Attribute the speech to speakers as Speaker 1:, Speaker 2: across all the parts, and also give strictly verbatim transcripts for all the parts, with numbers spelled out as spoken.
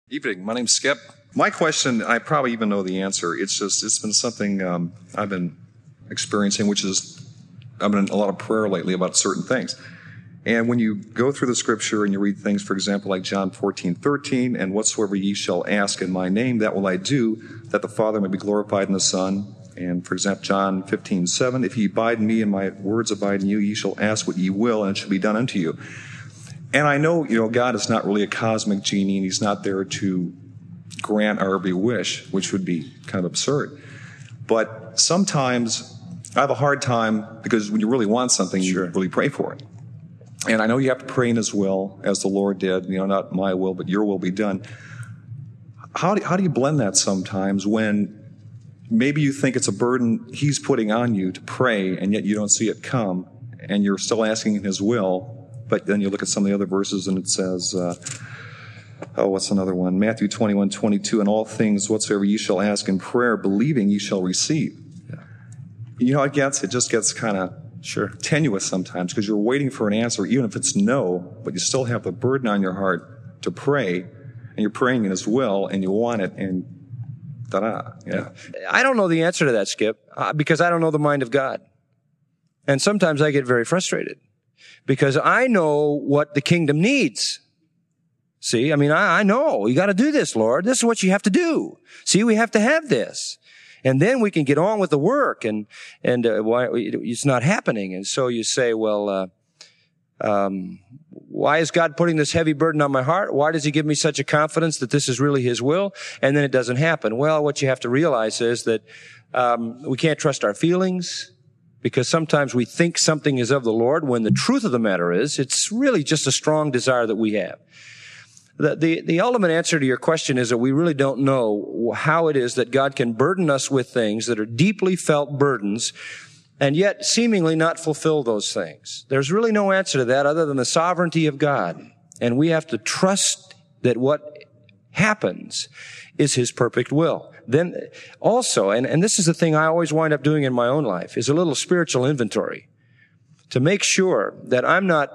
Speaker 1: Evening. My name's Skip. My question, I probably even know the answer. It's just, it's been something um, I've been experiencing, which is, I've been in a lot of prayer lately about certain things. And when you go through the scripture and you read things, for example, like John fourteen thirteen, and whatsoever ye shall ask in my name, that will I do, that the Father may be glorified in the Son. And for example, John fifteen seven, if ye abide in me and my words abide in you, ye shall ask what ye will, and it shall be done unto you. And I know, you know, God is not really a cosmic genie, and he's not there to grant our every wish, which would be kind of absurd. But sometimes I have a hard time, because when you really want something, sure, you really pray for it. And I know you have to pray in his will, as the Lord did, you know, not my will, but your will be done. How do, how do you blend that sometimes when maybe you think it's a burden he's putting on you to pray, and yet you don't see it come, and you're still asking in his will? But then you look at some of the other verses and it says, uh, oh, what's another one? Matthew twenty-one twenty-two, and all things whatsoever ye shall ask in prayer, believing ye shall receive. Yeah. You know, it gets, it just gets kind of sure tenuous sometimes, because you're waiting for an answer, even if it's no, but you still have the burden on your heart to pray, and you're praying in his will, and you want it, and ta-da. Yeah.
Speaker 2: I don't know the answer to that, Skip, uh, because I don't know the mind of God. And sometimes I get very frustrated, because I know what the kingdom needs. See, I mean, I, I know you got to do this, Lord. This is what you have to do. See, we have to have this. And then we can get on with the work, and, and, uh, why, it's not happening. And so you say, well, uh, um, why is God putting this heavy burden on my heart? Why does he give me such a confidence that this is really his will? And then it doesn't happen. Well, what you have to realize is that, um, we can't trust our feelings, because sometimes we think something is of the Lord when the truth of the matter is it's really just a strong desire that we have. The, the, the ultimate answer to your question is that we really don't know how it is that God can burden us with things that are deeply felt burdens and yet seemingly not fulfill those things. There's really no answer to that other than the sovereignty of God. And we have to trust that what happens is his perfect will. Then also, and, and this is the thing I always wind up doing in my own life, is a little spiritual inventory to make sure that I'm not,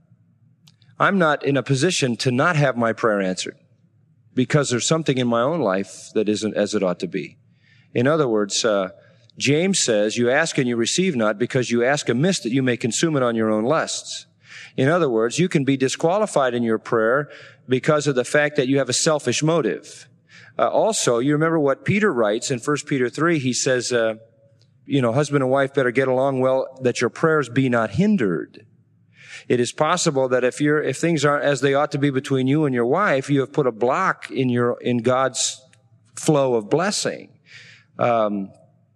Speaker 2: I'm not in a position to not have my prayer answered because there's something in my own life that isn't as it ought to be. In other words, uh, James says, you ask and you receive not because you ask amiss that you may consume it on your own lusts. In other words, you can be disqualified in your prayer because of the fact that you have a selfish motive. Uh, also, you remember what Peter writes in First Peter three. He says, uh, you know, husband and wife better get along well, that your prayers be not hindered. It is possible that if you're, if things aren't as they ought to be between you and your wife, you have put a block in your, in God's flow of blessing. Um,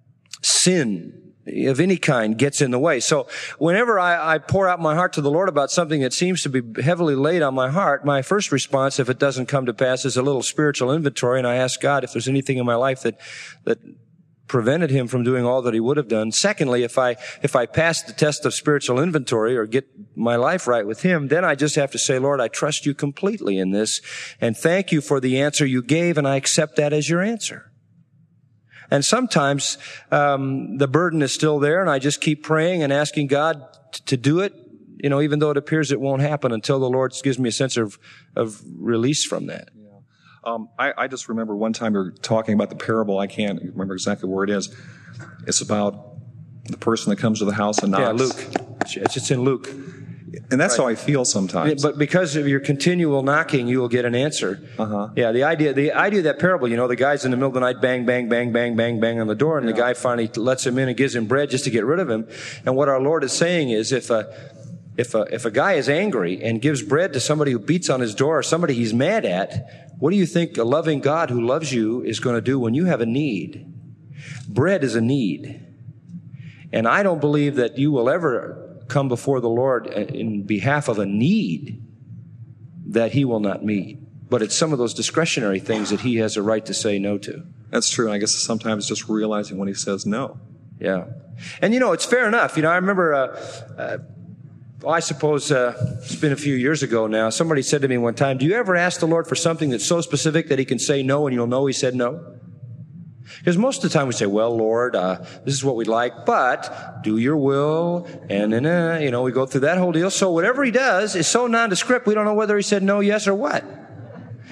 Speaker 2: sin of any kind gets in the way. So whenever I, I pour out my heart to the Lord about something that seems to be heavily laid on my heart, my first response, if it doesn't come to pass, is a little spiritual inventory, and I ask God if there's anything in my life that, that prevented him from doing all that he would have done. Secondly, if I, if I pass the test of spiritual inventory or get my life right with him, then I just have to say, Lord, I trust you completely in this, and thank you for the answer you gave, and I accept that as your answer. And sometimes um the burden is still there, and I just keep praying and asking God t- to do it, you know, even though it appears it won't happen until the Lord gives me a sense of of release from that.
Speaker 1: Yeah. Um, I, I just remember one time you were talking about the parable. I can't remember exactly where it is. It's about the person that comes to the house and knocks.
Speaker 2: Yeah, Luke. It's, it's in Luke.
Speaker 1: And that's
Speaker 2: right.
Speaker 1: how I feel sometimes.
Speaker 2: But because of your continual knocking, you will get an answer. Uh-huh. Yeah, the idea, the idea of that parable, you know, the guy's in the middle of the night, bang, bang, bang, bang, bang, bang on the door, and yeah. the guy finally lets him in and gives him bread just to get rid of him. And what our Lord is saying is, if a, if a, if a guy is angry and gives bread to somebody who beats on his door or somebody he's mad at, what do you think a loving God who loves you is going to do when you have a need? Bread is a need. And I don't believe that you will ever come before the Lord in behalf of a need that he will not meet. But it's some of those discretionary things that he has a right to say no to.
Speaker 1: That's true. And I guess sometimes just realizing when he says no.
Speaker 2: Yeah. And, you know, it's fair enough. You know, I remember, uh, uh, well, I suppose uh, it's been a few years ago now, somebody said to me one time, do you ever ask the Lord for something that's so specific that he can say no and you'll know he said no? Because most of the time we say, well, Lord, uh, this is what we'd like, but do your will, and then, uh, you know, we go through that whole deal. So whatever he does is so nondescript, we don't know whether he said no, yes, or what.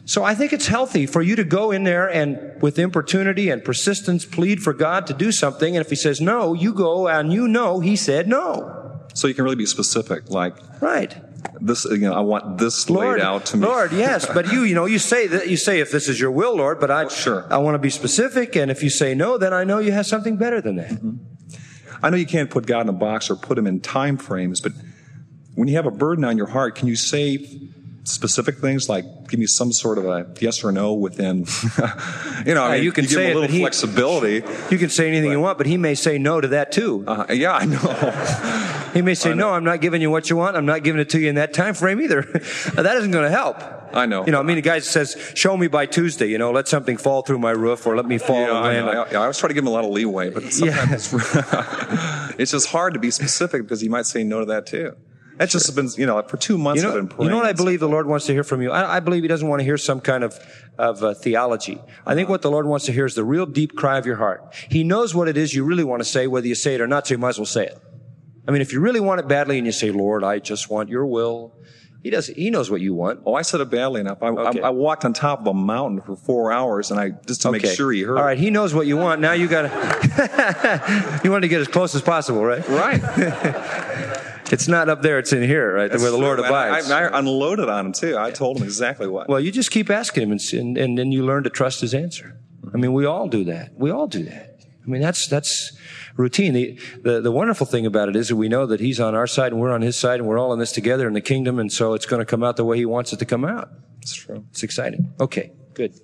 Speaker 2: So I think it's healthy for you to go in there and with importunity and persistence plead for God to do something. And if he says no, you go and you know he said no.
Speaker 1: So you can really be specific, like,
Speaker 2: right.
Speaker 1: This, you know, I want this
Speaker 2: Lord,
Speaker 1: laid out to me.
Speaker 2: Lord, yes, but you, you know, you say that, you say, if this is your will, Lord, but I,
Speaker 1: sure.
Speaker 2: I want to be specific. And if you say no, then I know you have something better than that.
Speaker 1: Mm-hmm. I know you can't put God in a box or put him in time frames, but when you have a burden on your heart, can you say specific things like give me some sort of a yes or no within, you know, I
Speaker 2: Uh,
Speaker 1: mean,
Speaker 2: you can
Speaker 1: you give
Speaker 2: say
Speaker 1: him
Speaker 2: it,
Speaker 1: a little
Speaker 2: but he-
Speaker 1: flexibility.
Speaker 2: You can say anything you want, but he may say no to that too.
Speaker 1: Uh, yeah, I know.
Speaker 2: He may say, no, I'm not giving you what you want. I'm not giving it to you in that time frame either. That isn't going to help.
Speaker 1: I know.
Speaker 2: You know, I mean, the guy says, show me by Tuesday, you know, let something fall through my roof or let me fall
Speaker 1: Yeah,
Speaker 2: and
Speaker 1: I,
Speaker 2: land.
Speaker 1: know. I, I always try to give him a lot of leeway, but sometimes
Speaker 2: Yeah.
Speaker 1: it's, it's just hard to be specific because he might say no to that too. That's just been, you know, for two months
Speaker 2: You
Speaker 1: I've
Speaker 2: know,
Speaker 1: been praying.
Speaker 2: you know what I believe the Lord wants to hear from you? I, I believe he doesn't want to hear some kind of, of uh, theology. I think what the Lord wants to hear is the real deep cry of your heart. He knows what it is you really want to say, whether you say it or not, so you might as well say it. I mean, if you really want it badly and you say, Lord, I just want your will, he does. He knows what you want.
Speaker 1: Oh, I said it badly enough. I,
Speaker 2: Okay.
Speaker 1: I, I walked on top of a mountain for four hours, and I just to make
Speaker 2: Okay.
Speaker 1: sure he heard.
Speaker 2: All right, he knows what you want. Now you got to, you want to get as close as possible, right?
Speaker 1: Right.
Speaker 2: It's not up there, it's in here, right?
Speaker 1: That's
Speaker 2: where the Lord
Speaker 1: true. And
Speaker 2: abides.
Speaker 1: I, I unloaded on him too. I told him exactly what.
Speaker 2: Well, you just keep asking him, and, and, and then you learn to trust his answer. I mean, we all do that. We all do that. I mean, that's that's routine. The, the the wonderful thing about it is that we know that he's on our side and we're on his side, and we're all in this together in the kingdom, and so it's going to come out the way he wants it to come out.
Speaker 1: It's true.
Speaker 2: It's exciting. Okay, good.